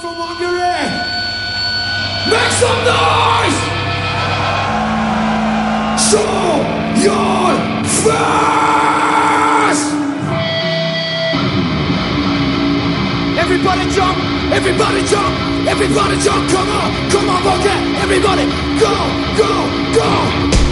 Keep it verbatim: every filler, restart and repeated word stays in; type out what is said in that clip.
from Hungary. Make some noise. Show your face. Everybody jump, everybody jump, everybody jump. Come on, come on, okay. Everybody, go, go, go.